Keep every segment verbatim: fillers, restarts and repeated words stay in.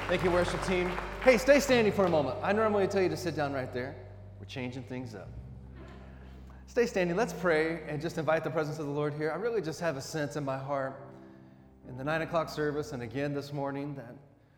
Thank you, worship team. Hey, stay standing for a moment. I normally tell you to sit down right there. We're changing things up. Stay standing. Let's pray and just invite the presence of the Lord here. I really just have a sense in my heart in the nine o'clock service and again this morning that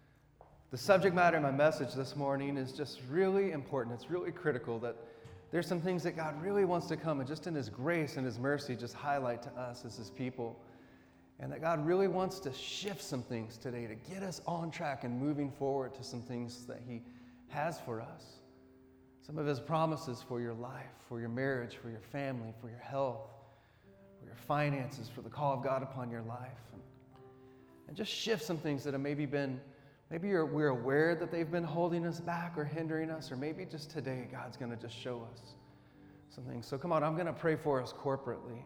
the subject matter of my message this morning is just really important. It's really critical that there's some things that God really wants to come and just in His grace and His mercy just highlight to us as His people. And that God really wants to shift some things today to get us on track and moving forward to some things that He has for us. Some of His promises for your life, for your marriage, for your family, for your health, for your finances, for the call of God upon your life. And, and just shift some things that have maybe been, maybe you're, we're aware that they've been holding us back or hindering us, or maybe just today God's going to just show us some things. So come on, I'm going to pray for us corporately.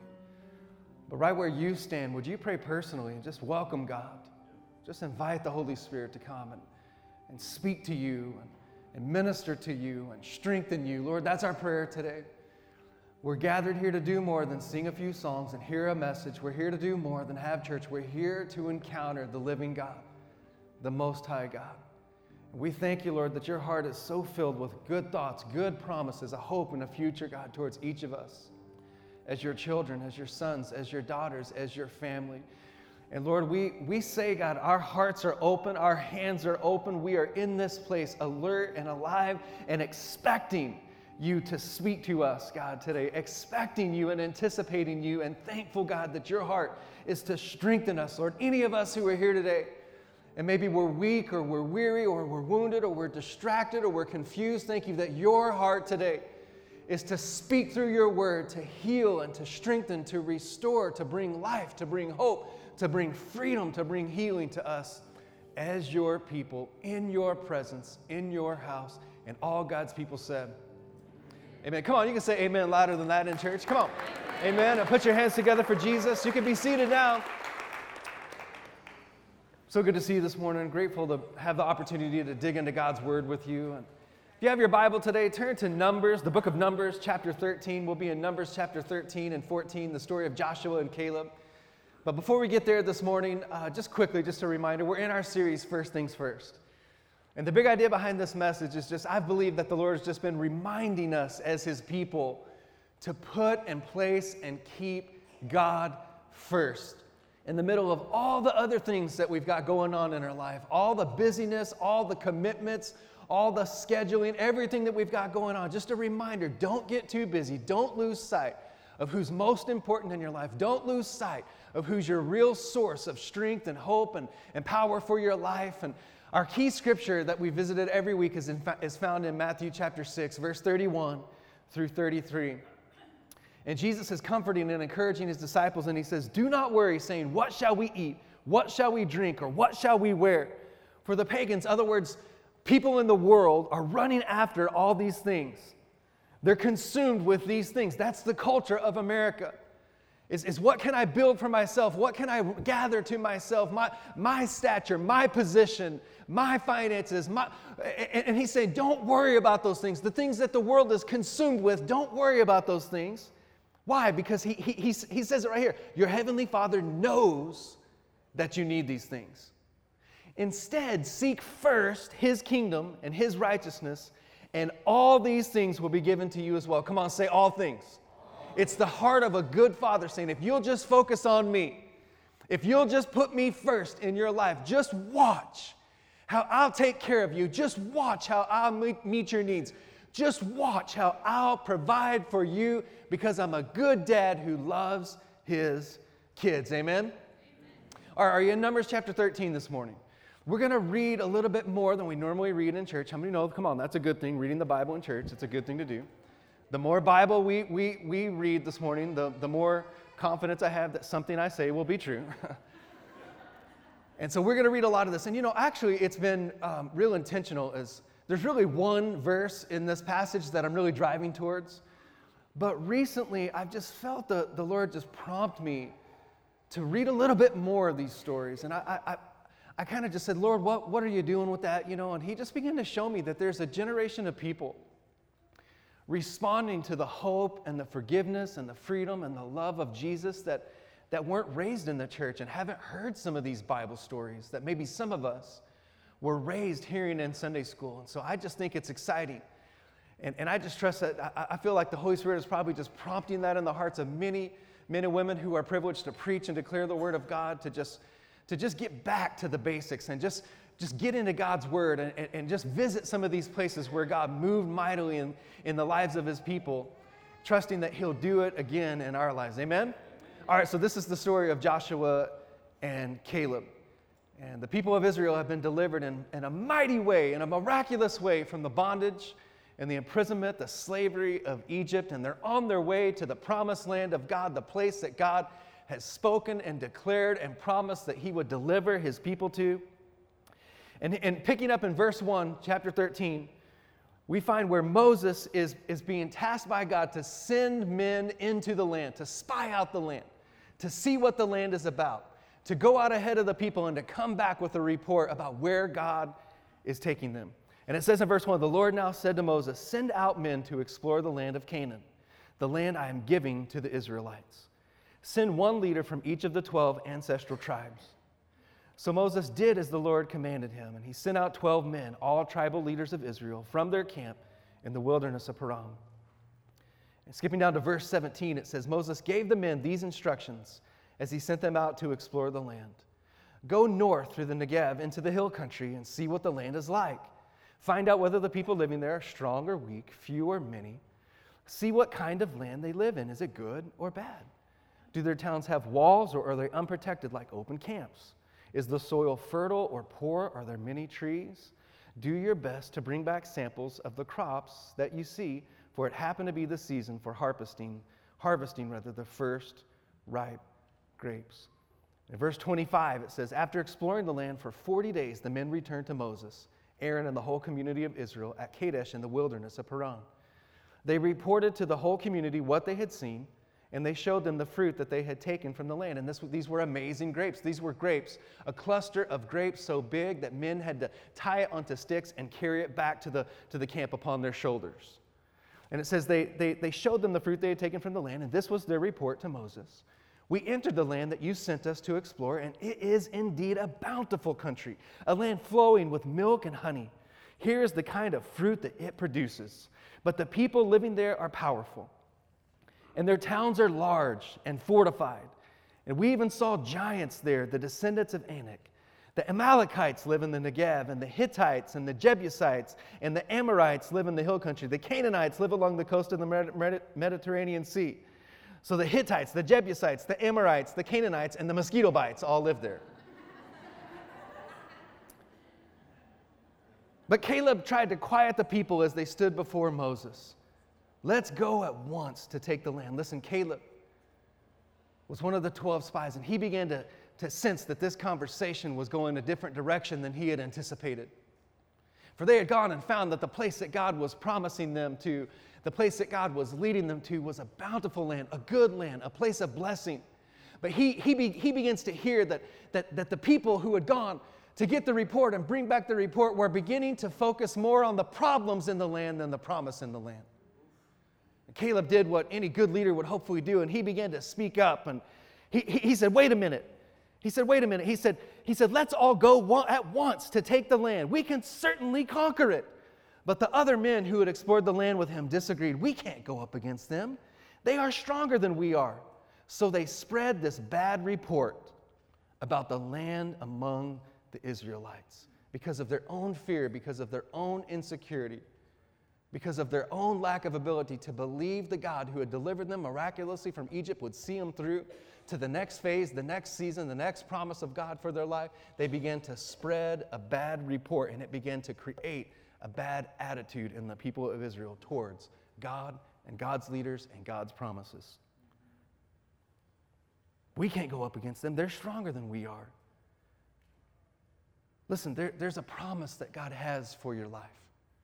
But right where you stand, would you pray personally and just welcome God? Just invite the Holy Spirit to come and, and speak to you and, and minister to you and strengthen you. Lord, that's our prayer today. We're gathered here to do more than sing a few songs and hear a message. We're here to do more than have church. We're here to encounter the living God, the Most High God. And we thank you, Lord, that your heart is so filled with good thoughts, good promises, a hope and a future, God, towards each of us. As your children, as your sons, as your daughters, as your family. And Lord, we, we say, God, our hearts are open, our hands are open. We are in this place alert and alive and expecting you to speak to us, God, today. Expecting you and anticipating you and thankful, God, that your heart is to strengthen us, Lord. Any of us who are here today, and maybe we're weak or we're weary or we're wounded or we're distracted or we're confused, thank you that your heart today is to speak through your word, to heal and to strengthen, to restore, to bring life, to bring hope, to bring freedom, to bring healing to us as your people, in your presence, in your house. And all God's people said, amen. Come on, you can say amen louder than that in church. Come on. Amen. And put your hands together for Jesus. You can be seated now. So good to see you this morning. Grateful to have the opportunity to dig into God's word with you. And if you have your Bible today, turn to Numbers, the book of Numbers, chapter thirteen. We'll be in Numbers chapter thirteen and fourteen, the story of Joshua and Caleb. But before we get there this morning, uh, just quickly, just a reminder, we're in our series, First Things First. And the big idea behind this message is just, I believe that the Lord has just been reminding us as His people to put and place and keep God first. In the middle of all the other things that we've got going on in our life, all the busyness, all the commitments, all the scheduling, everything that we've got going on. Just a reminder, don't get too busy. Don't lose sight of who's most important in your life. Don't lose sight of who's your real source of strength and hope and, and power for your life. And our key scripture that we visited every week is, in, is found in Matthew chapter six, verse thirty-one through thirty-three. And Jesus is comforting and encouraging His disciples, and He says, do not worry, saying, what shall we eat? What shall we drink? Or what shall we wear? For the pagans, in other words, people in the world are running after all these things. They're consumed with these things. That's the culture of America. Is, is what can I build for myself? What can I gather to myself? My, my stature, my position, my finances. My, and, and He's saying, don't worry about those things. The things that the world is consumed with, don't worry about those things. Why? Because he, he, he, he says it right here. Your heavenly Father knows that you need these things. Instead, seek first His kingdom and His righteousness, and all these things will be given to you as well. Come on, say all things. It's the heart of a good father saying, if you'll just focus on me, if you'll just put me first in your life, just watch how I'll take care of you. Just watch how I'll meet your needs. Just watch how I'll provide for you because I'm a good dad who loves his kids. Amen? Amen. All right, are you in Numbers chapter thirteen this morning? We're going to read a little bit more than we normally read in church. How many know, come on, that's a good thing, reading the Bible in church. It's a good thing to do. The more Bible we we we read this morning, the, the more confidence I have that something I say will be true. And so we're going to read a lot of this. And you know, actually, it's been um, real intentional. As there's really one verse in this passage that I'm really driving towards. But recently, I've just felt the, the Lord just prompt me to read a little bit more of these stories. And I I, I kind of just said, Lord, what, what are you doing with that? You know, and He just began to show me that there's a generation of people responding to the hope and the forgiveness and the freedom and the love of Jesus that, that weren't raised in the church and haven't heard some of these Bible stories that maybe some of us were raised hearing in Sunday school. And so I just think it's exciting. And, and I just trust that, I, I feel like the Holy Spirit is probably just prompting that in the hearts of many men and women who are privileged to preach and declare the Word of God, to just, to just get back to the basics and just, just get into God's Word and, and, and just visit some of these places where God moved mightily in, in the lives of His people, trusting that He'll do it again in our lives. Amen? All right, so this is the story of Joshua and Caleb. And the people of Israel have been delivered in, in a mighty way, in a miraculous way, from the bondage and the imprisonment, the slavery of Egypt, and they're on their way to the promised land of God, the place that God has spoken and declared and promised that He would deliver His people to. And, and picking up in verse one, chapter thirteen, we find where Moses is, is being tasked by God to send men into the land, to spy out the land, to see what the land is about, to go out ahead of the people and to come back with a report about where God is taking them. And it says in verse one, the Lord now said to Moses, send out men to explore the land of Canaan, the land I am giving to the Israelites. Send one leader from each of the twelve ancestral tribes. So Moses did as the Lord commanded him, and he sent out twelve men, all tribal leaders of Israel, from their camp in the wilderness of Paran. And skipping down to verse seventeen, it says, Moses gave the men these instructions as he sent them out to explore the land. Go north through the Negev into the hill country and see what the land is like. Find out whether the people living there are strong or weak, few or many. See what kind of land they live in. Is it good or bad? Do their towns have walls, or are they unprotected like open camps? Is the soil fertile or poor? Are there many trees? Do your best to bring back samples of the crops that you see, for it happened to be the season for harvesting, harvesting rather, the first ripe grapes. In verse twenty-five, it says, after exploring the land for forty days, the men returned to Moses, Aaron, and the whole community of Israel at Kadesh in the wilderness of Paran. They reported to the whole community what they had seen, and they showed them the fruit that they had taken from the land. And this, these were amazing grapes. These were grapes, a cluster of grapes so big that men had to tie it onto sticks and carry it back to the, to the camp upon their shoulders. And it says they, they, they showed them the fruit they had taken from the land, and this was their report to Moses. We entered the land that you sent us to explore, and it is indeed a bountiful country, a land flowing with milk and honey. Here is the kind of fruit that it produces. But the people living there are powerful, and their towns are large and fortified. And we even saw giants there, the descendants of Anak. The Amalekites live in the Negev, and the Hittites and the Jebusites and the Amorites live in the hill country. The Canaanites live along the coast of the Mediterranean Sea. So the Hittites, the Jebusites, the Amorites, the Canaanites, and the mosquito bites all live there. But Caleb tried to quiet the people as they stood before Moses. Let's go at once to take the land. Listen, Caleb was one of the twelve spies, and he began to, to sense that this conversation was going a different direction than he had anticipated. For they had gone and found that the place that God was promising them to, the place that God was leading them to, was a bountiful land, a good land, a place of blessing. But he, he, be, he begins to hear that, that, that the people who had gone to get the report and bring back the report were beginning to focus more on the problems in the land than the promise in the land. And Caleb did what any good leader would hopefully do, and he began to speak up. And he, he, he said, wait a minute. He said, wait a minute. He said, he said, let's all go at once to take the land. We can certainly conquer it. But the other men who had explored the land with him disagreed. We can't go up against them. They are stronger than we are. So they spread this bad report about the land among the Israelites because of their own fear, because of their own insecurity, because of their own lack of ability to believe the God who had delivered them miraculously from Egypt would see them through to the next phase, the next season, the next promise of God for their life. They began to spread a bad report, and it began to create a bad attitude in the people of Israel towards God and God's leaders and God's promises. We can't go up against them. They're stronger than we are. Listen, there, there's a promise that God has for your life.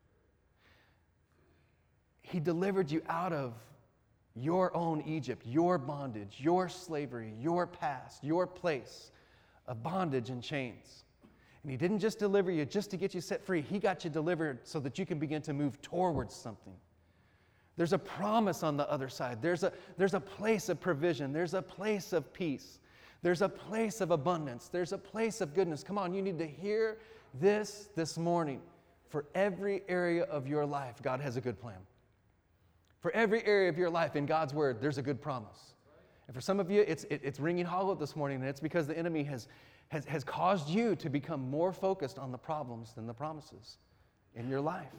He delivered you out of your own Egypt, your bondage, your slavery, your past, your place of bondage and chains. And He didn't just deliver you just to get you set free. He got you delivered so that you can begin to move towards something. There's a promise on the other side. There's a, there's a place of provision. There's a place of peace. There's a place of abundance. There's a place of goodness. Come on, you need to hear this, this morning, for every area of your life, God has a good plan. For every area of your life in God's word, there's a good promise. And for some of you, it's, it, it's ringing hollow this morning, and it's because the enemy has, has, has caused you to become more focused on the problems than the promises in your life.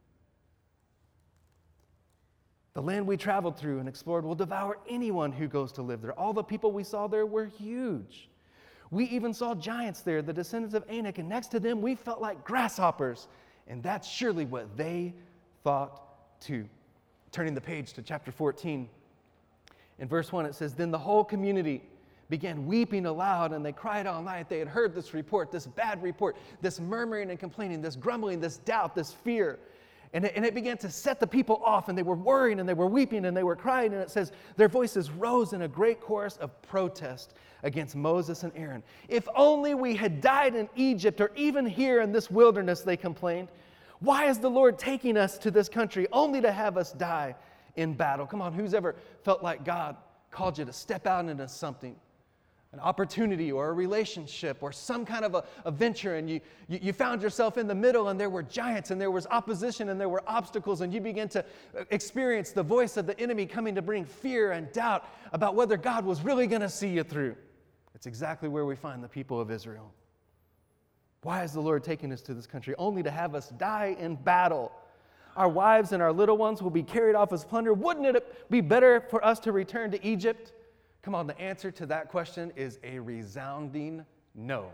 The land we traveled through and explored will devour anyone who goes to live there. All the people we saw there were huge. We even saw giants there, the descendants of Anak, and next to them we felt like grasshoppers. And that's surely what they thought too. Turning the page to chapter fourteen. In verse one, it says, "Then the whole community began weeping aloud, and they cried all night." They had heard this report, this bad report, this murmuring and complaining, this grumbling, this doubt, this fear. And it, and it began to set the people off, and they were worrying, and they were weeping, and they were crying. And it says, their voices rose in a great chorus of protest against Moses and Aaron. "If only we had died in Egypt, or even here in this wilderness," they complained. "Why is the Lord taking us to this country only to have us die in battle?" Come on, who's ever felt like God called you to step out into something, an opportunity or a relationship or some kind of a, a venture, and you, you, you found yourself in the middle, and there were giants, and there was opposition, and there were obstacles, and you began to experience the voice of the enemy coming to bring fear and doubt about whether God was really going to see you through. It's exactly where we find the people of Israel. Why is the Lord taking us to this country only to have us die in battle? Our wives and our little ones will be carried off as plunder. Wouldn't it be better for us to return to Egypt? Come on, the answer to that question is a resounding no.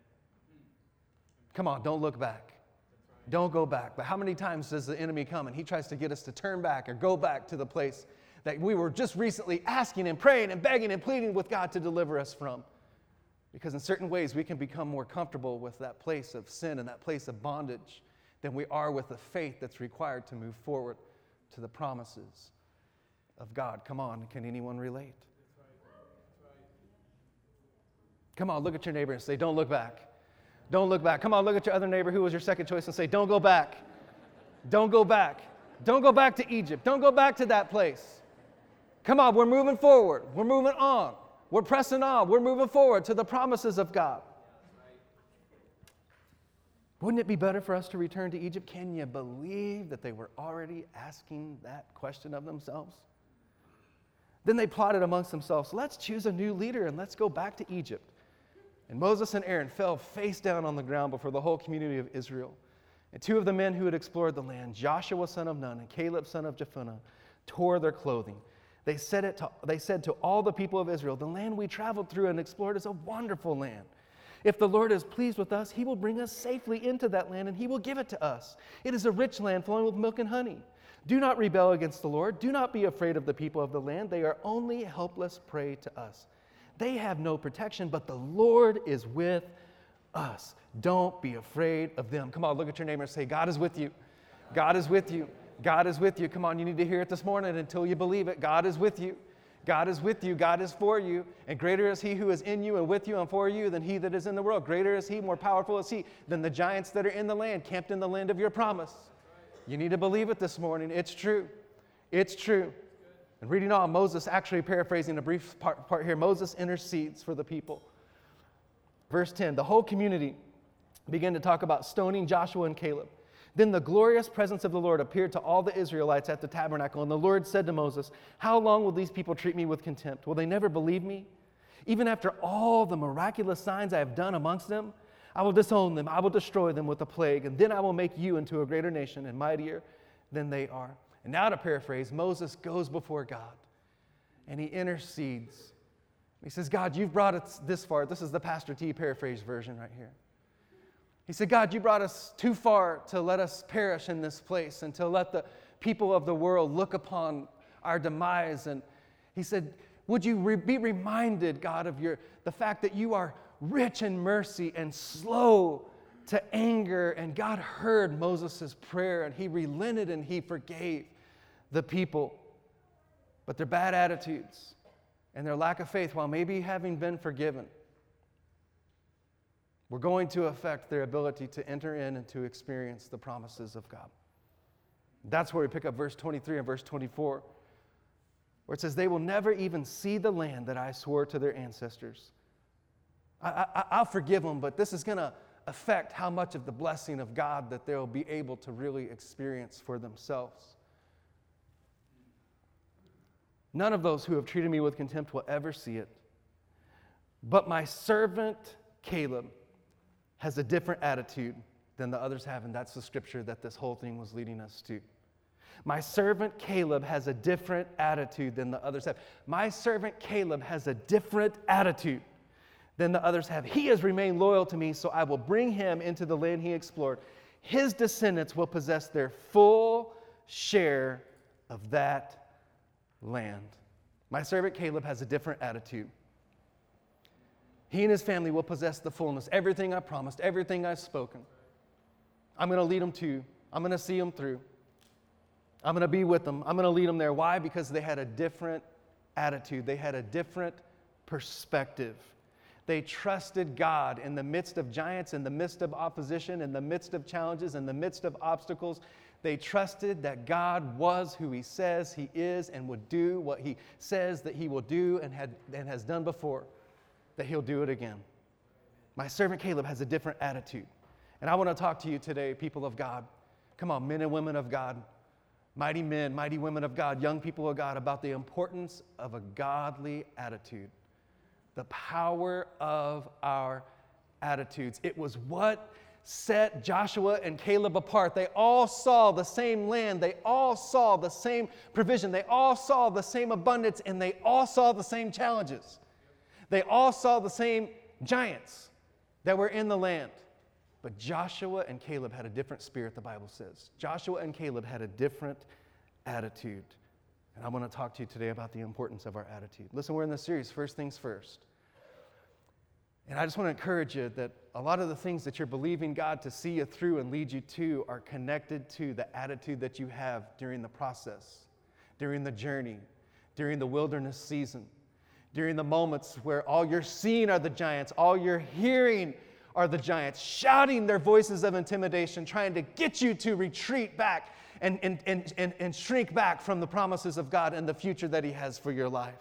Come on, don't look back. Don't go back. But how many times does the enemy come and he tries to get us to turn back or go back to the place that we were just recently asking and praying and begging and pleading with God to deliver us from? Because in certain ways we can become more comfortable with that place of sin and that place of bondage than we are with the faith that's required to move forward to the promises of God. Come on, can anyone relate? Come on, look at your neighbor and say, don't look back. Don't look back. Come on, look at your other neighbor who was your second choice and say, don't go back. Don't go back. Don't go back to Egypt. Don't go back to that place. Come on, we're moving forward. We're moving on. We're pressing on. We're moving forward to the promises of God. Wouldn't it be better for us to return to Egypt? Can you believe that they were already asking that question of themselves? Then they plotted amongst themselves, let's choose a new leader and let's go back to Egypt. And Moses and Aaron fell face down on the ground before the whole community of Israel. And two of the men who had explored the land, Joshua son of Nun and Caleb son of Jephunneh, tore their clothing. They said, it to, they said to all the people of Israel, the land we traveled through and explored is a wonderful land. If the Lord is pleased with us, he will bring us safely into that land and he will give it to us. It is a rich land flowing with milk and honey. Do not rebel against the Lord. Do not be afraid of the people of the land. They are only helpless prey to us. They have no protection, but the Lord is with us. Don't be afraid of them. Come on, look at your neighbor and say, God is with you. God is with you. God is with you. Come on, you need to hear it this morning until you believe it. God is with you. God is with you. God is for you. And greater is he who is in you and with you and for you than he that is in the world. Greater is he, more powerful is he than the giants that are in the land, camped in the land of your promise. You need to believe it this morning. It's true. It's true. And reading on, Moses, actually paraphrasing a brief part, part here, Moses intercedes for the people. Verse ten, the whole community began to talk about stoning Joshua and Caleb. Then the glorious presence of the Lord appeared to all the Israelites at the tabernacle, and the Lord said to Moses, how long will these people treat me with contempt? Will they never believe me? Even after all the miraculous signs I have done amongst them, I will disown them, I will destroy them with a plague, and then I will make you into a greater nation and mightier than they are. And now to paraphrase, Moses goes before God, and he intercedes. He says, God, you've brought us this far. This is the Pastor T paraphrase version right here. He said, God, you brought us too far to let us perish in this place and to let the people of the world look upon our demise. And he said, would you re- be reminded, God, of your the fact that you are rich in mercy and slow to anger. And God heard Moses' prayer, and he relented and he forgave the people. But their bad attitudes and their lack of faith, while maybe having been forgiven, were going to affect their ability to enter in and to experience the promises of God. That's where we pick up verse twenty-three and verse twenty-four, where it says, they will never even see the land that I swore to their ancestors. I, I, I'll forgive them, but this is going to affect how much of the blessing of God that they'll be able to really experience for themselves. None of those who have treated me with contempt will ever see it. But my servant Caleb has a different attitude than the others have, and that's the scripture that this whole thing was leading us to. My servant Caleb has a different attitude than the others have. My servant Caleb has a different attitude than the others have. He has remained loyal to me, so I will bring him into the land he explored. His descendants will possess their full share of that land. My servant Caleb has a different attitude. He and his family will possess the fullness, everything I promised, everything I've spoken. I'm going to lead them to. I'm going to see them through. I'm going to be with them. I'm going to lead them there. Why? Because they had a different attitude. They had a different perspective. They trusted God in the midst of giants, in the midst of opposition, in the midst of challenges, in the midst of obstacles. They trusted that God was who he says he is and would do what he says that he will do and, had, and has done before, that he'll do it again. My servant Caleb has a different attitude. And I want to talk to you today, people of God. Come on, men and women of God, mighty men, mighty women of God, young people of God, about the importance of a godly attitude, the power of our attitudes. It was what set Joshua and Caleb apart. They all saw the same land. They all saw the same provision. They all saw the same abundance, and they all saw the same challenges. They all saw the same giants that were in the land. But Joshua and Caleb had a different spirit, the Bible says. Joshua and Caleb had a different attitude. And I want to talk to you today about the importance of our attitude. Listen, we're in this series, First Things First. And I just want to encourage you that a lot of the things that you're believing God to see you through and lead you to are connected to the attitude that you have during the process, during the journey, during the wilderness season, during the moments where all you're seeing are the giants, all you're hearing are the giants, shouting their voices of intimidation, trying to get you to retreat back and, and, and, and, and shrink back from the promises of God and the future that he has for your life.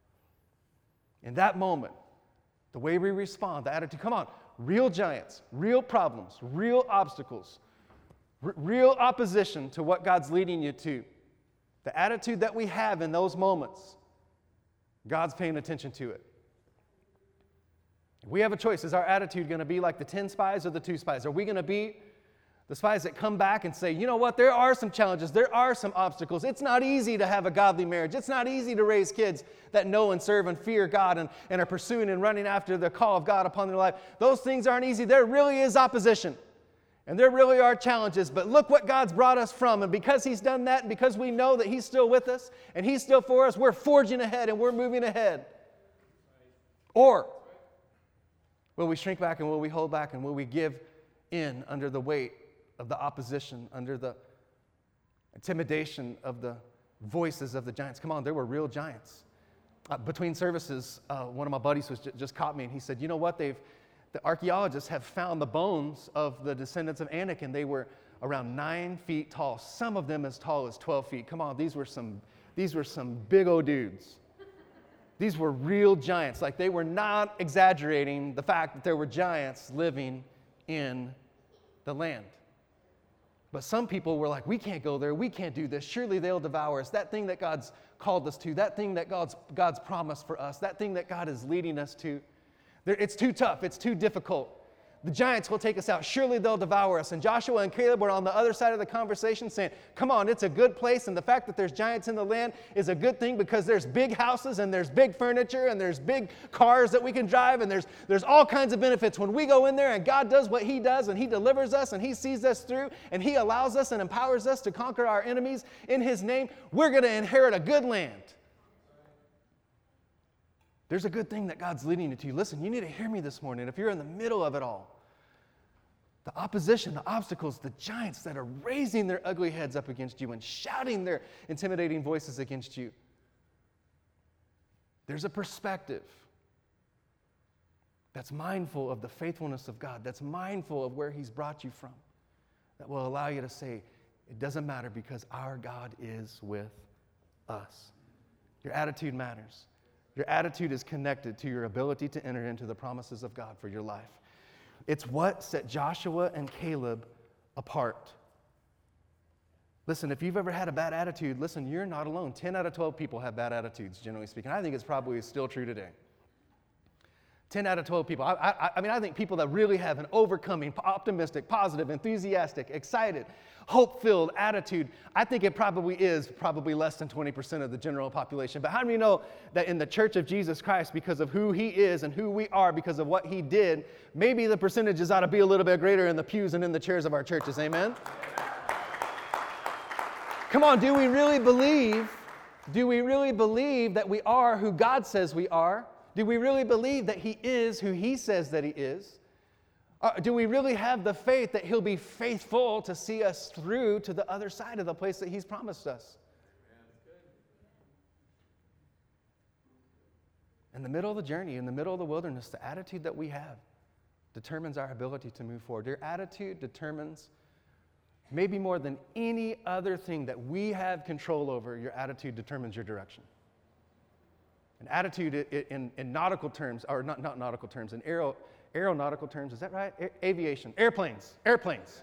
In that moment, the way we respond, the attitude, come on, real giants, real problems, real obstacles, r- real opposition to what God's leading you to. The attitude that we have in those moments, God's paying attention to it. We have a choice. Is our attitude going to be like the ten spies or the two spies? Are we going to be the spies that come back and say, you know what, there are some challenges, there are some obstacles. It's not easy to have a godly marriage. It's not easy to raise kids that know and serve and fear God and, and are pursuing and running after the call of God upon their life. Those things aren't easy. There really is opposition. And there really are challenges. But look what God's brought us from. And because he's done that, and because we know that he's still with us and he's still for us, we're forging ahead and we're moving ahead. Or will we shrink back and will we hold back and will we give in under the weight of the opposition, under the intimidation of the voices of the giants? Come on, there were real giants. Uh, between services, uh, one of my buddies was j- just caught me and he said, you know what, they've, the archaeologists have found the bones of the descendants of Anak, and they were around nine feet tall, some of them as tall as twelve feet. Come on, these were some, these were some big old dudes. These were real giants. Like, they were not exaggerating the fact that there were giants living in the land. But some people were like, we can't go there. We can't do this. Surely they'll devour us. That thing that God's called us to, that thing that God's, God's promised for us, that thing that God is leading us to, it's too tough. It's too difficult. The giants will take us out. Surely they'll devour us. And Joshua and Caleb were on the other side of the conversation saying, come on, it's a good place. And the fact that there's giants in the land is a good thing because there's big houses and there's big furniture and there's big cars that we can drive and there's, there's all kinds of benefits. When we go in there and God does what he does and he delivers us and he sees us through and he allows us and empowers us to conquer our enemies in his name, we're going to inherit a good land. There's a good thing that God's leading you to. Listen, you need to hear me this morning. If you're in the middle of it all, the opposition, the obstacles, the giants that are raising their ugly heads up against you and shouting their intimidating voices against you, there's a perspective that's mindful of the faithfulness of God, that's mindful of where he's brought you from, that will allow you to say, it doesn't matter because our God is with us. Your attitude matters. Your attitude is connected to your ability to enter into the promises of God for your life. It's what set Joshua and Caleb apart. Listen, if you've ever had a bad attitude, listen, you're not alone. ten out of twelve people have bad attitudes, generally speaking. I think it's probably still true today. ten out of twelve people. I, I, I mean, I think people that really have an overcoming, optimistic, positive, enthusiastic, excited, hope-filled attitude, I think it probably is probably less than twenty percent of the general population. But how many know that in the Church of Jesus Christ, because of who he is and who we are, because of what he did, maybe the percentages ought to be a little bit greater in the pews and in the chairs of our churches, amen? Come on, do we really believe, do we really believe that we are who God says we are? Do we really believe that he is who he says that he is? Uh, do we really have the faith that he'll be faithful to see us through to the other side of the place that he's promised us? In the middle of the journey, in the middle of the wilderness, the attitude that we have determines our ability to move forward. Your attitude determines, maybe more than any other thing that we have control over, your attitude determines your direction. An attitude in, in, in nautical terms, or not, not nautical terms, in aero, aeronautical terms, is that right? A- aviation, airplanes, airplanes.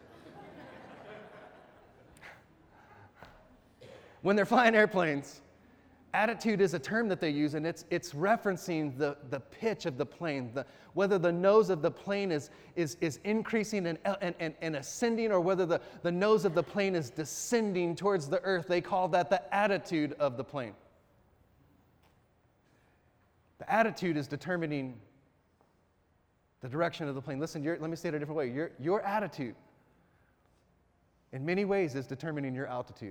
When they're flying airplanes, attitude is a term that they use, and it's it's referencing the, the pitch of the plane, the, whether the nose of the plane is, is, is increasing and, and, and, and ascending, or whether the, the nose of the plane is descending towards the earth. They call that the attitude of the plane. The attitude is determining the direction of the plane. Listen, your, let me say it a different way. Your, your attitude, in many ways, is determining your altitude.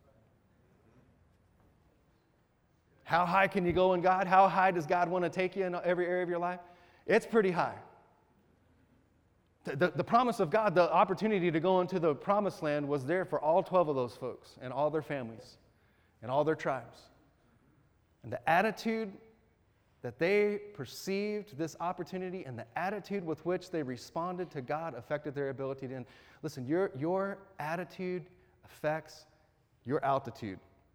How high can you go in God? How high does God want to take you in every area of your life? It's pretty high. The, the, the promise of God, the opportunity to go into the promised land was there for all twelve of those folks and all their families and all their tribes. And the attitude that they perceived this opportunity and the attitude with which they responded to God affected their ability to. Listen, your, your attitude affects your altitude.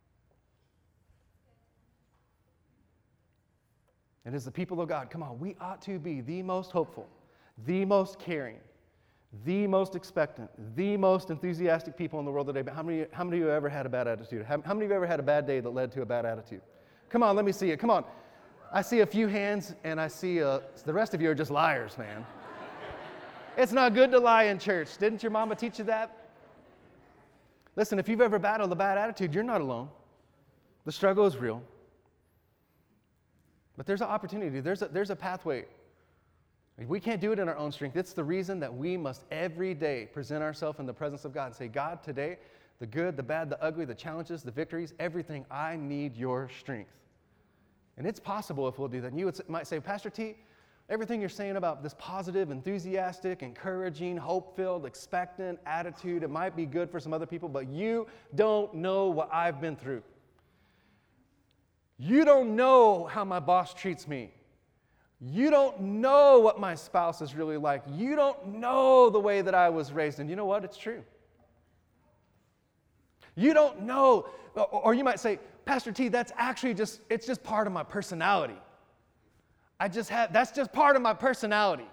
And as the people of God, come on, we ought to be the most hopeful, the most caring, the most expectant, the most enthusiastic people in the world today. But how many, how many of you have ever had a bad attitude? How, how many of you have ever had a bad day that led to a bad attitude? Come on, let me see it. Come on. I see a few hands, and I see uh, the rest of you are just liars, man. It's not good to lie in church. Didn't your mama teach you that? Listen, if you've ever battled a bad attitude, you're not alone. The struggle is real. But there's an opportunity. There's a, there's a pathway. We can't do it in our own strength. It's the reason that we must every day present ourselves in the presence of God and say, God, today, the good, the bad, the ugly, the challenges, the victories, everything, I need your strength. And it's possible if we'll do that. And you would, might say, Pastor T, everything you're saying about this positive, enthusiastic, encouraging, hope-filled, expectant attitude, it might be good for some other people, but you don't know what I've been through. You don't know how my boss treats me. You don't know what my spouse is really like. You don't know the way that I was raised. And you know what? It's true. You don't know, or you might say, Pastor T, that's actually just, it's just part of my personality. I just have, that's just part of my personality.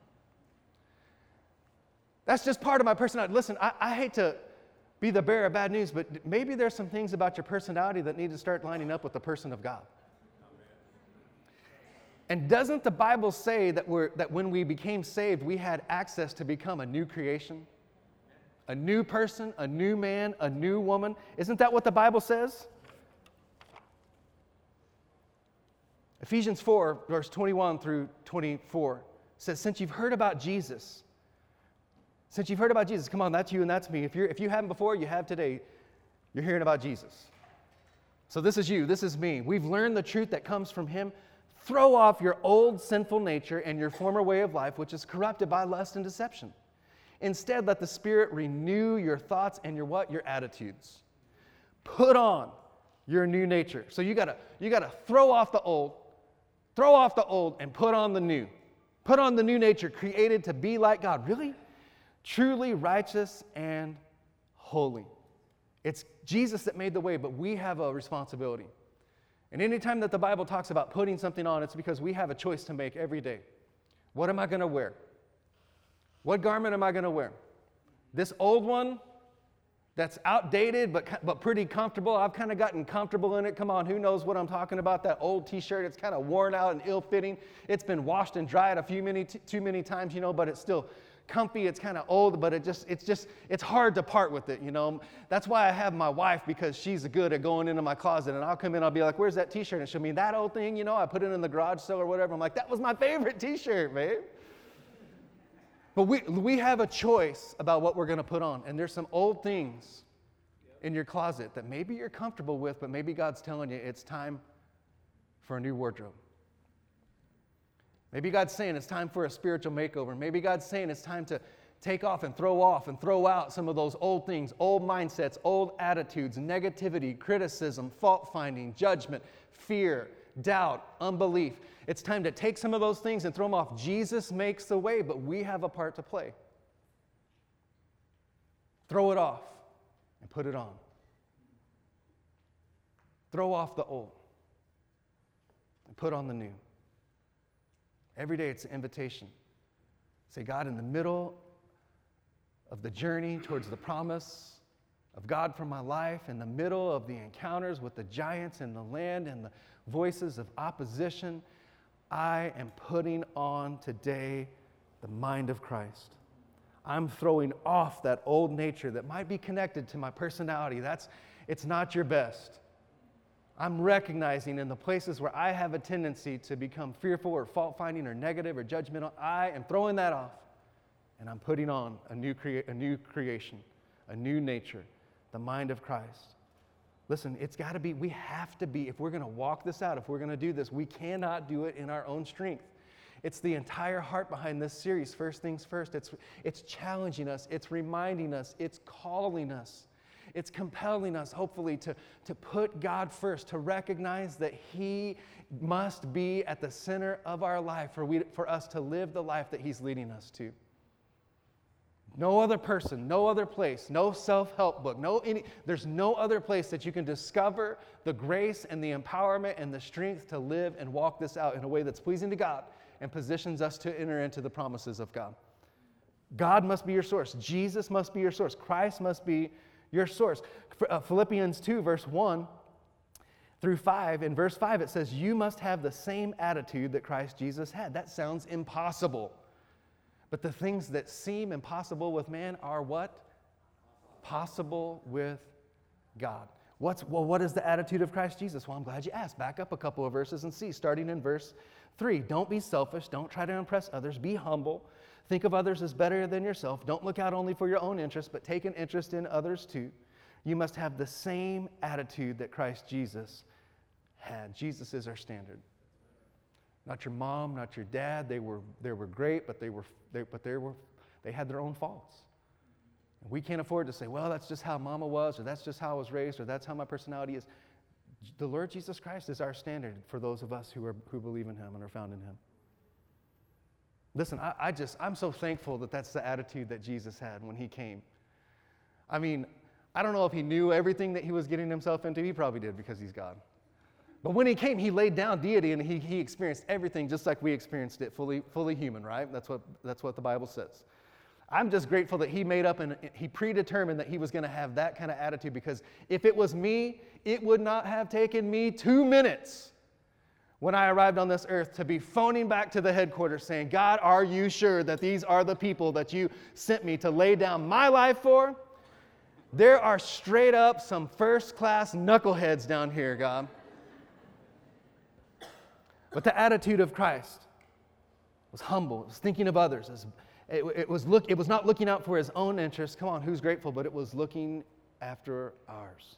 That's just part of my personality. Listen, I, I hate to be the bearer of bad news, but maybe there's some things about your personality that need to start lining up with the person of God. And doesn't the Bible say that we're that when we became saved, we had access to become a new creation? A new person, a new man, a new woman? Isn't that what the Bible says? Ephesians four, verse twenty-one through twenty-four says, since you've heard about Jesus, since you've heard about Jesus, come on, that's you and that's me. If you're if you haven't before, you have today. You're hearing about Jesus. So this is you, this is me. We've learned the truth that comes from him. Throw off your old sinful nature and your former way of life, which is corrupted by lust and deception. Instead, let the Spirit renew your thoughts and your what? Your attitudes. Put on your new nature. So you gotta you gotta throw off the old, throw off the old, and put on the new. Put on the new nature, created to be like God. Really? Truly righteous and holy. It's Jesus that made the way, but we have a responsibility. And anytime that the Bible talks about putting something on, it's because we have a choice to make every day. What am I going to wear? What garment am I going to wear? This old one that's outdated but, but pretty comfortable. I've kind of gotten comfortable in it. Come on, who knows what I'm talking about? That old t-shirt, it's kind of worn out and ill-fitting. It's been washed and dried a few many t- too many times, you know, but it's still comfy. It's kind of old, but it just it's just it's hard to part with it, you know. That's why I have my wife, because she's good at going into my closet, and I'll come in, I'll be like, "Where's that t-shirt?" And she'll be, "That old thing, you know, I put it in the garage sale or whatever." I'm like, "That was my favorite t-shirt, babe." But we we have a choice about what we're going to put on, and there's some old things in your closet that maybe you're comfortable with, but maybe God's telling you it's time for a new wardrobe. Maybe God's saying it's time for a spiritual makeover. Maybe God's saying it's time to take off and throw off and throw out some of those old things, old mindsets, old attitudes, negativity, criticism, fault-finding, judgment, fear, doubt, unbelief. It's time to take some of those things and throw them off. Jesus makes the way, but we have a part to play. Throw it off and put it on. Throw off the old and put on the new. Every day it's an invitation. Say, God, in the middle of the journey towards the promise of God for my life, in the middle of the encounters with the giants in the land and the voices of opposition, I am putting on today the mind of Christ. I'm throwing off that old nature that might be connected to my personality. That's, it's not your best. I'm recognizing in the places where I have a tendency to become fearful or fault-finding or negative or judgmental, I am throwing that off, and I'm putting on a new, crea- a new creation, a new nature, the mind of Christ. Listen, it's got to be, we have to be, if we're going to walk this out, if we're going to do this, we cannot do it in our own strength. It's the entire heart behind this series, First Things First. It's, it's challenging us, it's reminding us, it's calling us. It's compelling us, hopefully, to, to put God first, to recognize that He must be at the center of our life for, we, for us to live the life that He's leading us to. No other person, no other place, no self-help book, no any, there's no other place that you can discover the grace and the empowerment and the strength to live and walk this out in a way that's pleasing to God and positions us to enter into the promises of God. God must be your source. Jesus must be your source. Christ must be your source. Philippians two, verse one through five. In verse five, it says, you must have the same attitude that Christ Jesus had. That sounds impossible. But the things that seem impossible with man are what? Possible with God. What's, well, what is the attitude of Christ Jesus? Well, I'm glad you asked. Back up a couple of verses and see, starting in verse three. Don't be selfish. Don't try to impress others. Be humble. Think of others as better than yourself. Don't look out only for your own interest, but take an interest in others too. You must have the same attitude that Christ Jesus had. Jesus is our standard. Not your mom, not your dad. They were they were great, but they were they, but they were they had their own faults. And we can't afford to say, well, that's just how mama was, or that's just how I was raised, or that's how my personality is. The Lord Jesus Christ is our standard for those of us who are who believe in Him and are found in Him. Listen, I, I just, I'm so thankful that that's the attitude that Jesus had when He came. I mean, I don't know if He knew everything that He was getting Himself into. He probably did, because He's God. But when He came, He laid down deity, and He, he experienced everything just like we experienced it, fully, fully human, right? That's what, that's what the Bible says. I'm just grateful that He made up and He predetermined that He was going to have that kind of attitude, because if it was me, it would not have taken me two minutes when I arrived on this earth to be phoning back to the headquarters saying, God, are you sure that these are the people that you sent me to lay down my life for? There are straight up some first-class knuckleheads down here, God. But the attitude of Christ was humble. It was thinking of others. It, it, was look, it was not looking out for His own interests. Come on, who's grateful? But it was looking after ours.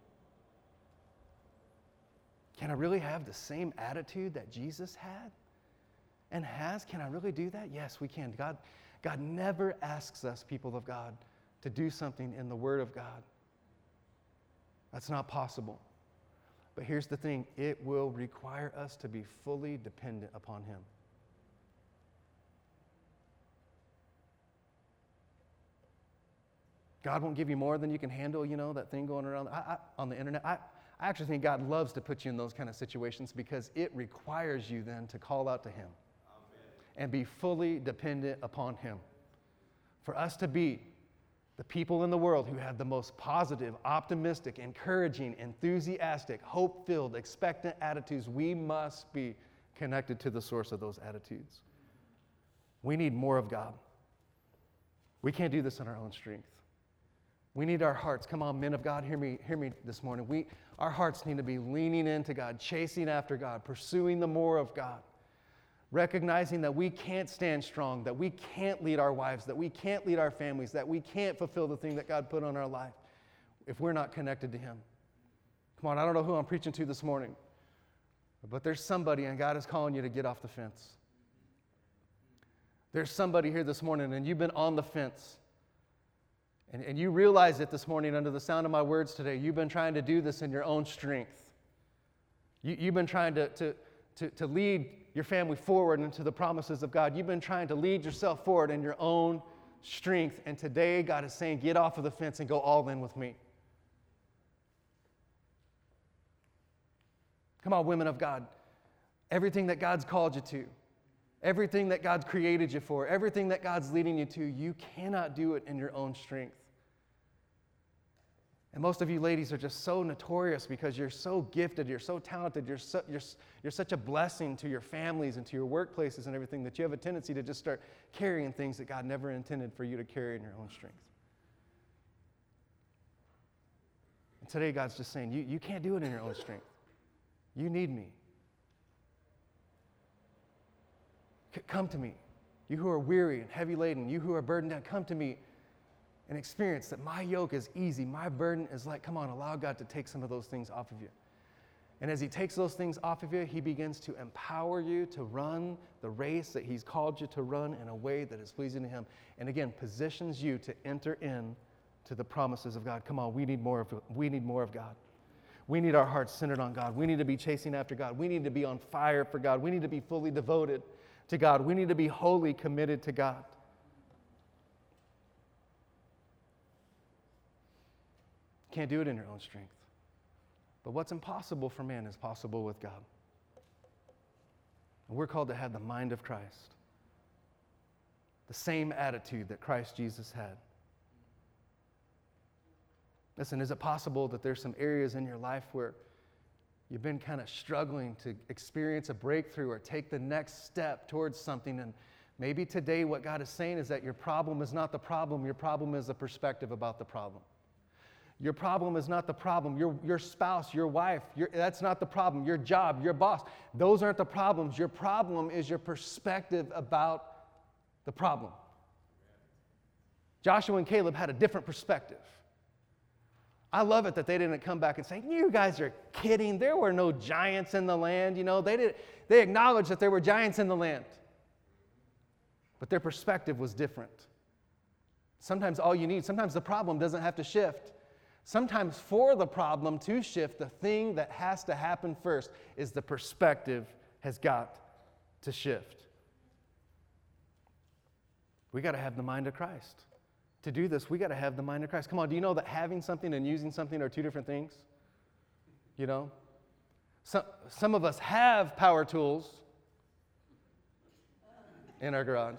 Can I really have the same attitude that Jesus had and has? Can I really do that? Yes, we can. God, God never asks us, people of God, to do something in the Word of God. That's not possible. But here's the thing. It will require us to be fully dependent upon Him. God won't give you more than you can handle, you know, that thing going around I, I, on the internet. I, I actually think God loves to put you in those kind of situations, because it requires you then to call out to Him. Amen. And be fully dependent upon Him. for us to be the people in the world who have the most positive, optimistic, encouraging, enthusiastic, hope-filled, expectant attitudes, we must be connected to the source of those attitudes. We need more of God. We can't do this in our own strength. We need our hearts. Come on, men of God, hear me, hear me this morning. We, our hearts need to be leaning into God, chasing after God, pursuing the more of God, recognizing that we can't stand strong, that we can't lead our wives, that we can't lead our families, that we can't fulfill the thing that God put on our life if we're not connected to Him. Come on, I don't know who I'm preaching to this morning, but there's somebody, and God is calling you to get off the fence. There's somebody here this morning, and you've been on the fence. And, and you realize it this morning under the sound of my words today. You've been trying to do this in your own strength. You, you've been trying to, to, to, to lead your family forward into the promises of God. You've been trying to lead yourself forward in your own strength. And today, God is saying, get off of the fence and go all in with me. Come on, women of God. Everything that God's called you to, everything that God's created you for, everything that God's leading you to, you cannot do it in your own strength. And most of you ladies are just so notorious because you're so gifted, you're so talented, you're, so, you're, you're such a blessing to your families and to your workplaces and everything that you have a tendency to just start carrying things that God never intended for you to carry in your own strength. And today God's just saying, you, you can't do it in your own strength. You need me. C- come to me. You who are weary and heavy laden, you who are burdened down, come to me and experience that my yoke is easy, my burden is light. Come on, allow God to take some of those things off of you. And as He takes those things off of you, He begins to empower you to run the race that He's called you to run in a way that is pleasing to Him. And again, positions you to enter in to the promises of God. Come on, we need more of, we need more of God. We need our hearts centered on God. We need to be chasing after God. We need to be on fire for God. We need to be fully devoted to God. We need to be wholly committed to God. Can't do it in your own strength. But what's impossible for man is possible with God. And we're called to have the mind of Christ. The same attitude that Christ Jesus had. Listen, is it possible that there's some areas in your life where you've been kind of struggling to experience a breakthrough or take the next step towards something? And maybe today what God is saying is that your problem is not the problem. Your problem is the perspective about the problem. Your problem is not the problem. Your, your spouse, your wife, your, that's not the problem. Your job, your boss, those aren't the problems. Your problem is your perspective about the problem. Joshua and Caleb had a different perspective. I love it that they didn't come back and say, you guys are kidding. There were no giants in the land. You know, they did. They acknowledged that there were giants in the land. But their perspective was different. Sometimes all you need, sometimes the problem doesn't have to shift. Sometimes for the problem to shift, the thing that has to happen first is the perspective has got to shift. We got to have the mind of Christ. To do this, we got to have the mind of Christ. Come on, do you know that having something and using something are two different things? You know? Some, some of us have power tools in our garage.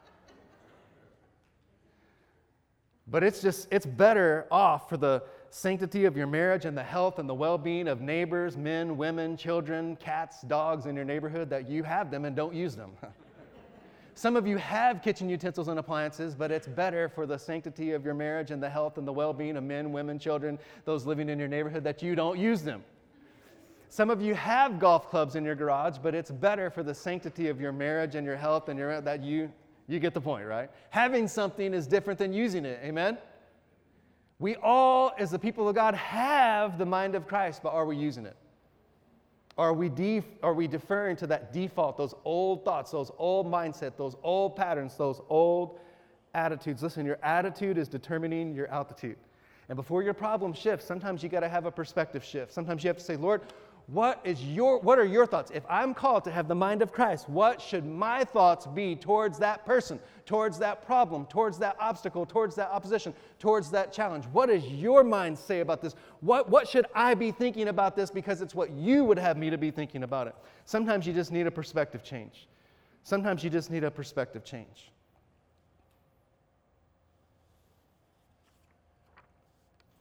But it's just, it's better off for the sanctity of your marriage and the health and the well-being of neighbors, men, women, children, cats, dogs in your neighborhood that you have them and don't use them. Some of you have kitchen utensils and appliances, but it's better for the sanctity of your marriage and the health and the well-being of men, women, children, those living in your neighborhood that you don't use them. Some of you have golf clubs in your garage, but it's better for the sanctity of your marriage and your health and your that you you get the point, right? Having something is different than using it. Amen? We all, as the people of God, have the mind of Christ, but are we using it? Are we, def- are we deferring to that default, those old thoughts, those old mindsets, those old patterns, those old attitudes? Listen, your attitude is determining your altitude. And before your problem shifts, sometimes you got to have a perspective shift. Sometimes you have to say, Lord, what is your, what are your thoughts? If I'm called to have the mind of Christ, what should my thoughts be towards that person, towards that problem, towards that obstacle, towards that opposition, towards that challenge? What does your mind say about this? What, what should I be thinking about this because it's what you would have me to be thinking about it? Sometimes you just need a perspective change. Sometimes you just need a perspective change.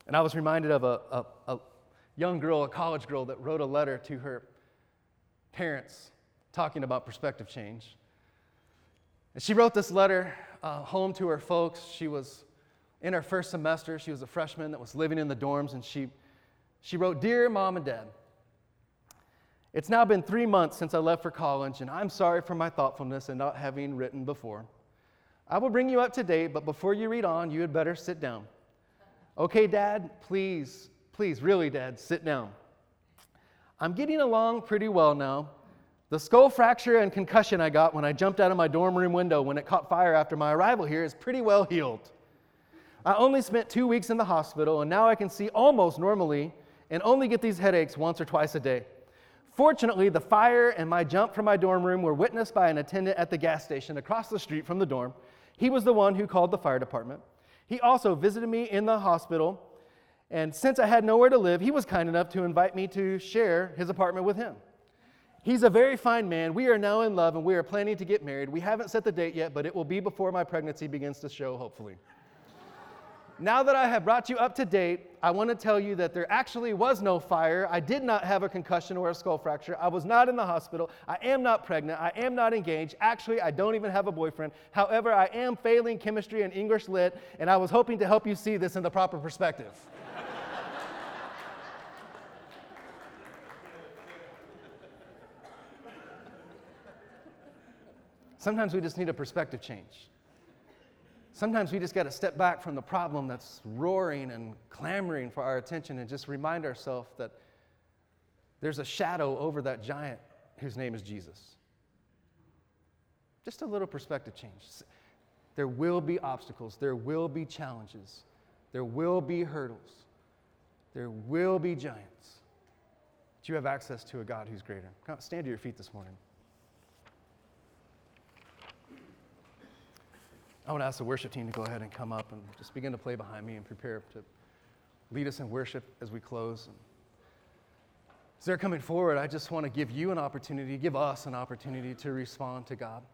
And I was reminded of a, a, a young girl, a college girl, that wrote a letter to her parents talking about perspective change. And she wrote this letter uh, home to her folks. She was in her first semester. She was a freshman that was living in the dorms, and she, she wrote, "Dear Mom and Dad, it's now been three months since I left for college, and I'm sorry for my thoughtfulness and not having written before. I will bring you up to date, but before you read on, you had better sit down. Okay, Dad, please, please, really, Dad, sit down. I'm getting along pretty well now. The skull fracture and concussion I got when I jumped out of my dorm room window when it caught fire after my arrival here is pretty well healed. I only spent two weeks in the hospital, and now I can see almost normally and only get these headaches once or twice a day. Fortunately, the fire and my jump from my dorm room were witnessed by an attendant at the gas station across the street from the dorm. He was the one who called the fire department. He also visited me in the hospital, and since I had nowhere to live, he was kind enough to invite me to share his apartment with him. He's a very fine man. We are now in love, and we are planning to get married. We haven't set the date yet, but it will be before my pregnancy begins to show, hopefully. Now that I have brought you up to date, I want to tell you that there actually was no fire. I did not have a concussion or a skull fracture. I was not in the hospital. I am not pregnant. I am not engaged. Actually, I don't even have a boyfriend. However, I am failing chemistry and English lit, and I was hoping to help you see this in the proper perspective." Sometimes we just need a perspective change. Sometimes we just got to step back from the problem that's roaring and clamoring for our attention and just remind ourselves that there's a shadow over that giant whose name is Jesus. Just a little perspective change. There will be obstacles. There will be challenges. There will be hurdles. There will be giants. But you have access to a God who's greater. Come, stand to your feet this morning. I want to ask the worship team to go ahead and come up and just begin to play behind me and prepare to lead us in worship as we close. And as they're coming forward, I just want to give you an opportunity, give us an opportunity to respond to God.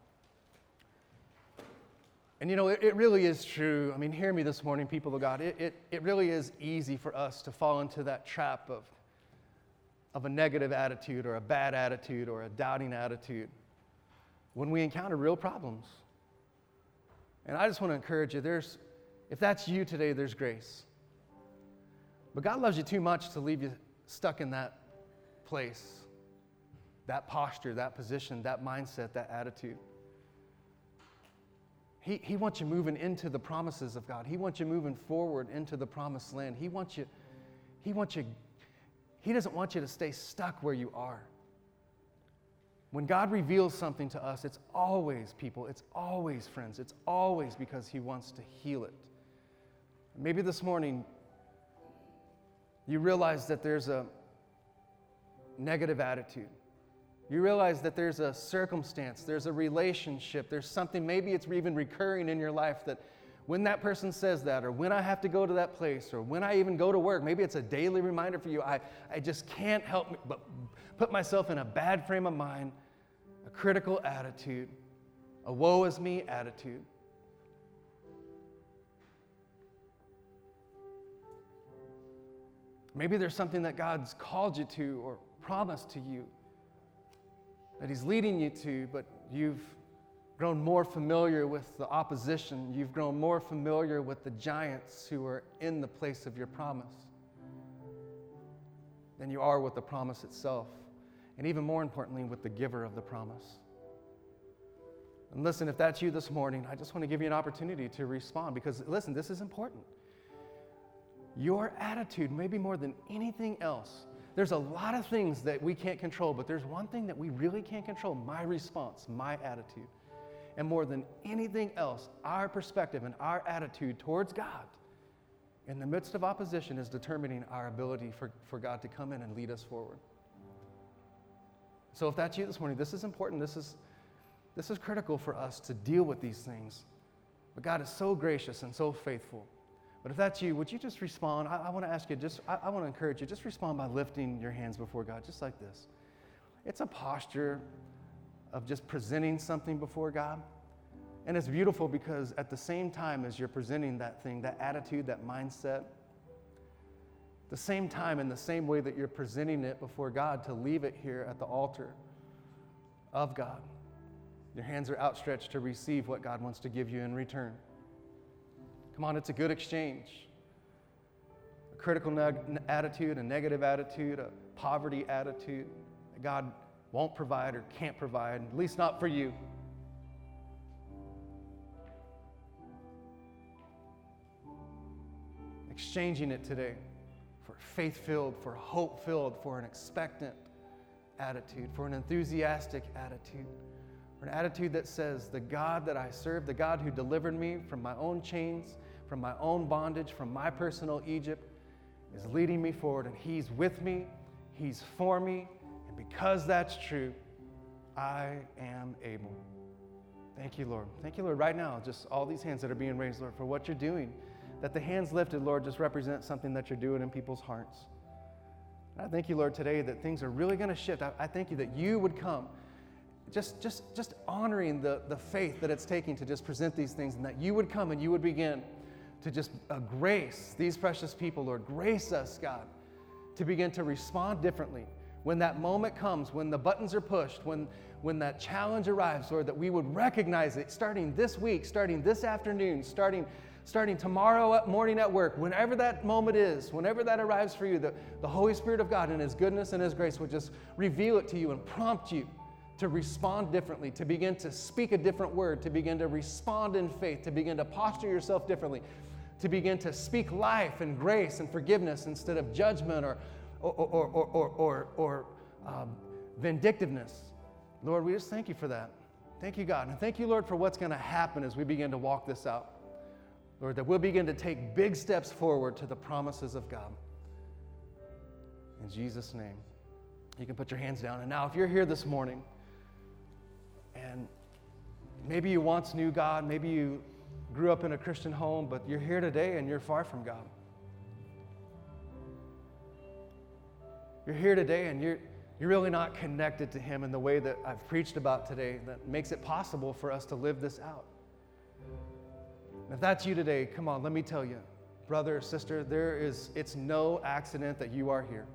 And you know, it, it really is true. I mean, hear me this morning, people of God. It, it, it really is easy for us to fall into that trap of, of a negative attitude or a bad attitude or a doubting attitude when we encounter real problems. And I just want to encourage you, there's, if that's you today, there's grace. But God loves you too much to leave you stuck in that place, that posture, that position, that mindset, that attitude. He, he wants you moving into the promises of God. He wants you moving forward into the promised land. He wants you, he wants you, he doesn't want you to stay stuck where you are. When God reveals something to us, it's always, people, it's always, friends, it's always because he wants to heal it. Maybe this morning you realize that there's a negative attitude. You realize that there's a circumstance, there's a relationship, there's something, maybe it's even recurring in your life that when that person says that, or when I have to go to that place, or when I even go to work, maybe it's a daily reminder for you, I, I just can't help but put myself in a bad frame of mind, a critical attitude, a woe is me attitude. Maybe there's something that God's called you to or promised to you that he's leading you to, but you've grown more familiar with the opposition. You've grown more familiar with the giants who are in the place of your promise than you are with the promise itself. And even more importantly, with the giver of the promise. And listen, if that's you this morning, I just want to give you an opportunity to respond because, listen, this is important. Your attitude, maybe more than anything else, there's a lot of things that we can't control, but there's one thing that we really can't control, my response, my attitude. And more than anything else, our perspective and our attitude towards God in the midst of opposition is determining our ability for, for God to come in and lead us forward. So if that's you this morning, this is important. This is, this is critical for us to deal with these things. But God is so gracious and so faithful. But if that's you, would you just respond? I, I want to ask you, just I, I want to encourage you, just respond by lifting your hands before God, just like this. It's a posture of just presenting something before God. And it's beautiful because at the same time as you're presenting that thing, that attitude, that mindset, the same time, in the same way that you're presenting it before God, to leave it here at the altar of God. Your hands are outstretched to receive what God wants to give you in return. Come on, it's a good exchange. A critical neg- attitude, a negative attitude, a poverty attitude that God won't provide or can't provide, at least not for you. Exchanging it today for faith-filled, for hope-filled, for an expectant attitude, for an enthusiastic attitude, for an attitude that says, the God that I serve, the God who delivered me from my own chains, from my own bondage, from my personal Egypt, is leading me forward, and He's with me, He's for me, and because that's true, I am able. Thank you, Lord. Thank you, Lord, right now, just all these hands that are being raised, Lord, for what you're doing. That the hands lifted, Lord, just represent something that you're doing in people's hearts. And I thank you, Lord, today that things are really going to shift. I, I thank you that you would come, just, just, just honoring the, the faith that it's taking to just present these things, and that you would come and you would begin to just uh, grace these precious people, Lord. Grace us, God, to begin to respond differently. When that moment comes, when the buttons are pushed, when, when that challenge arrives, Lord, that we would recognize it starting this week, starting this afternoon, starting starting tomorrow morning at work, whenever that moment is, whenever that arrives for you, the, the Holy Spirit of God in His goodness and His grace would just reveal it to you and prompt you to respond differently, to begin to speak a different word, to begin to respond in faith, to begin to posture yourself differently, to begin to speak life and grace and forgiveness instead of judgment or, or, or, or, or, or, or um, vindictiveness. Lord, we just thank you for that. Thank you, God. And thank you, Lord, for what's going to happen as we begin to walk this out. Lord, that we'll begin to take big steps forward to the promises of God. In Jesus' name. You can put your hands down. And now, if you're here this morning, and maybe you once knew God, maybe you grew up in a Christian home, but you're here today and you're far from God. You're here today and you're, you're really not connected to Him in the way that I've preached about today that makes it possible for us to live this out. If that's you today, come on, let me tell you, brother or sister, there is, it's no accident that you are here.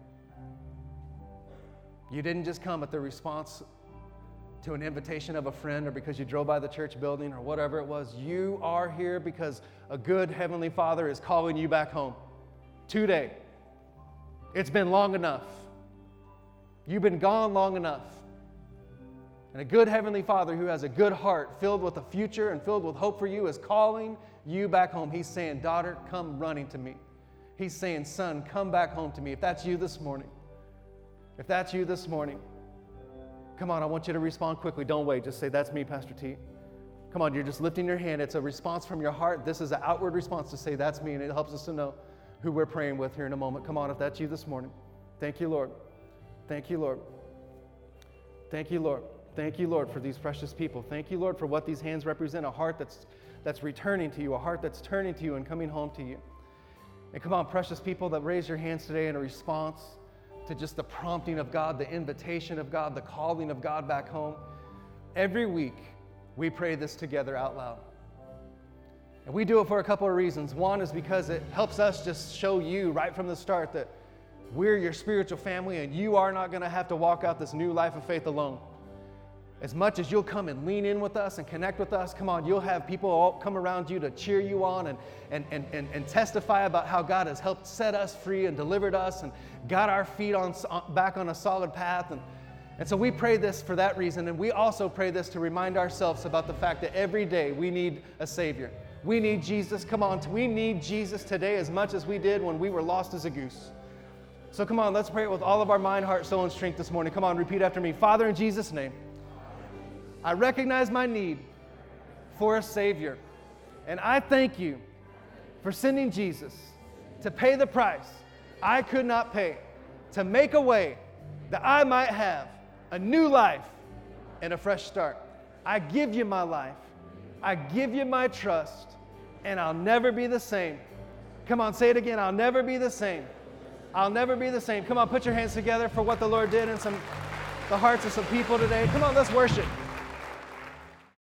You didn't just come at the response to an invitation of a friend or because you drove by the church building or whatever it was. You are here because a good Heavenly Father is calling you back home today. It's been long enough. You've been gone long enough. And a good Heavenly Father who has a good heart filled with a future and filled with hope for you is calling you back home. He's saying, daughter, come running to me. He's saying, son, come back home to me. If that's you this morning, if that's you this morning, come on, I want you to respond quickly. Don't wait. Just say, that's me, Pastor T. Come on, you're just lifting your hand. It's a response from your heart. This is an outward response to say, that's me, and it helps us to know who we're praying with here in a moment. Come on, if that's you this morning. Thank you, Lord. Thank you, Lord. Thank you, Lord. Thank you, Lord, for these precious people. Thank you, Lord, for what these hands represent, a heart that's that's returning to you, a heart that's turning to you and coming home to you. And come on, precious people that raise your hands today in a response to just the prompting of God, the invitation of God, the calling of God back home. Every week, we pray this together out loud. And we do it for a couple of reasons. One is because it helps us just show you right from the start that we're your spiritual family and you are not going to have to walk out this new life of faith alone. As much as you'll come and lean in with us and connect with us, come on, you'll have people all come around you to cheer you on and, and, and, and, and testify about how God has helped set us free and delivered us and got our feet on, back on a solid path. And, and so we pray this for that reason. And we also pray this to remind ourselves about the fact that every day we need a Savior. We need Jesus. Come on, we need Jesus today as much as we did when we were lost as a goose. So come on, let's pray it with all of our mind, heart, soul, and strength this morning. Come on, repeat after me. Father, in Jesus' name, I recognize my need for a Savior. And I thank you for sending Jesus to pay the price I could not pay, to make a way that I might have a new life and a fresh start. I give you my life. I give you my trust, and I'll never be the same. Come on, say it again. I'll never be the same. I'll never be the same. Come on, put your hands together for what the Lord did in some the hearts of some people today. Come on, let's worship.